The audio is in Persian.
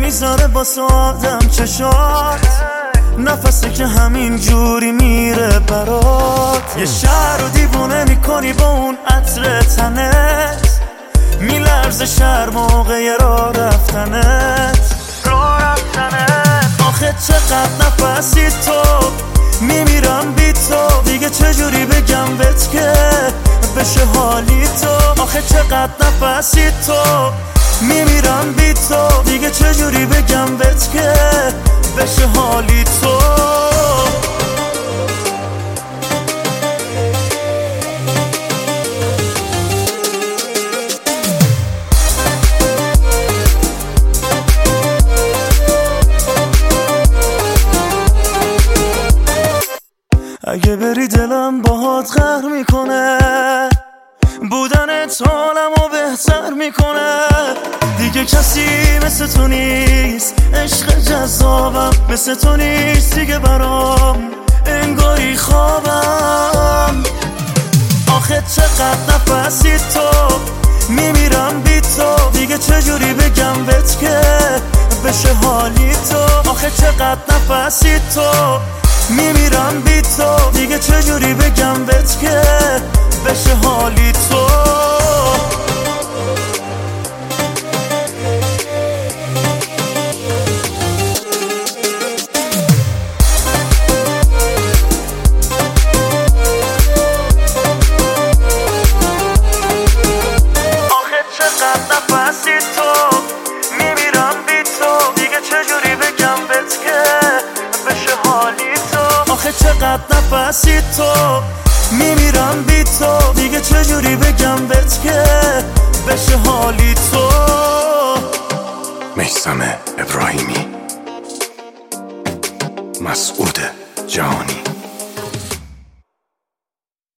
میذاره واسه آدم چشات، نفسی که همین جوری میره برات. یه شهر رو دیوونه میکنی با اون عطر تنت، میلرزه شهر موقع راه رفتنت. آخه چقدر نفسی تو، میمیرم بی تو، دیگه چجوری بگم بهت که بشه حالی تو. آخه چقدر نفسی تو، میمیرم بی تو، دیگه چجوری بگم بهت که بشه حالی تو. اگه بری دلم باهات قهر میکنه، بودنت حالمو بهتر میکنه. دیگه کسی مثل تو نیست، عشق جذابم مثل تو نیست دیگه برام، انگاری خوابم. آخه چقدر نفسی تو، میمیرم بی تو، دیگه چجوری بگم بهت که بشه حالی تو. آخه چقدر نفسی تو، میمیرم بی تو، دیگه چجوری بگم بهت که بشه حالی تو. آخه چقدر نفسی تو، میمیرم بی تو، دیگه چجوری بگم بهت که بشه حالی تو. آخه چقدر نفسی تو، میمیرم بی تو، دیگه چجوری بگم بهت که بشه حالی تو. میثم ابراهیمی، مسعود جهانی.